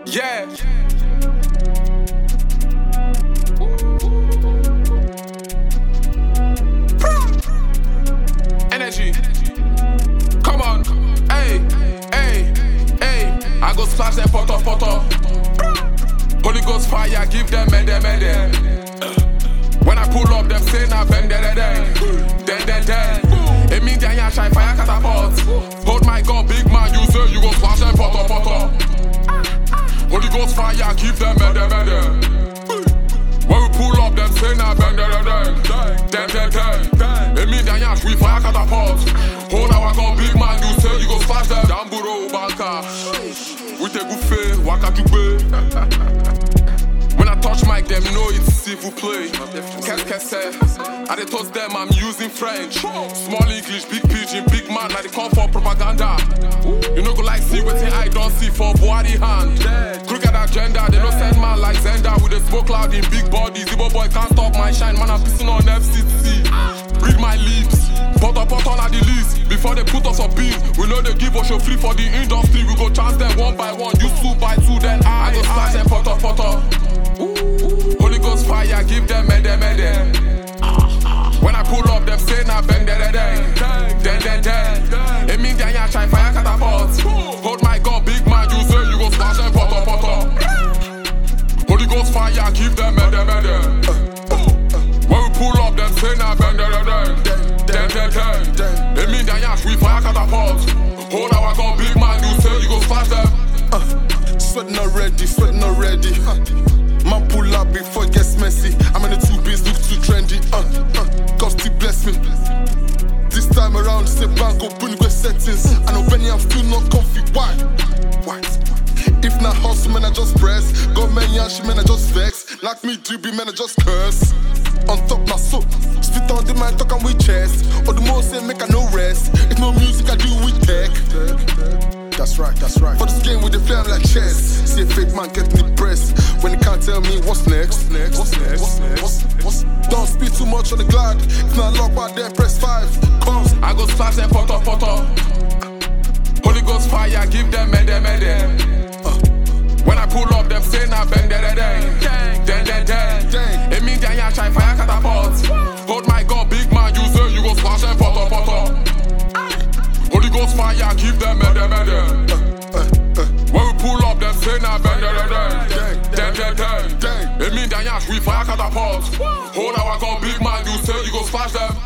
Yeah. Energy. Come on. Hey, hey, hey. I go splash them photo. Holy Ghost fire, give them mede. When I pull up, them say na bang den. It means they shine fire catapult. Hold my gun, big man, you say you go splash them photo. Holy Ghost fire, give them mede. When we pull up, them say na bang den. It means they we fire catapult. Hold our gun, big man, you say you go splash them. Damburo banka, we take good faith, waka to be. When I touch mic, them know it's civil play. Qu'est-ce I dey toast them, I'm using French. Small English, big pidgin, big man, I dey come for propaganda. You know go like see wetin I don't see for Buhari hand. Crooked agenda, they don't send man like Zenda with a smoke cloud in big bodies. Igbo boy can't stop my shine, man I'm pissing on FCC. Read my lips, put on the list. Before they put us on beat, we know they give us a free for the industry. We go chance them one by one, you 2 by 2, then I go slash them photo. Holy Ghost fire, give them mede. When I pull up, them say na bang den. It means they shine fire catapult. Hold my gun, big man, you say you go splash them photo. Holy Ghost fire, give them mede. When we pull up, them say na bang den. It means they we fire catapult. Hold our gun, big man, you say you go splash them. Sweating already. Man pull up before it gets messy. I'm in the 2 B's, look too trendy. God still bless me. This time around, step back, go bring good settings. I know Benny, I'm still not comfy. Why? If not hustle, man, I just press. Got man, yash, man, I just vex. Like me, dribby, man, I just curse. On top my soap, spit on the man, talking with chest. Or the most say, make I no rest. If no music, I do with tech. That's right. For this game with the flame like chess. See a fake man get me pressed when he can't tell me what's next. Don't speak too much on the glad. If not lock out there, press 5. Come. I go splash them photo. Holy Ghost fire, give them mede. When I pull up, them say na bang den. It means they shine fire catapult. Hold my gun, big man, you say you go splash them photo. Holy Ghost fire, give them mede. When we pull up, them say na bang den. It means they we fire catapult. Hold our gun, big man, you say you go splash them.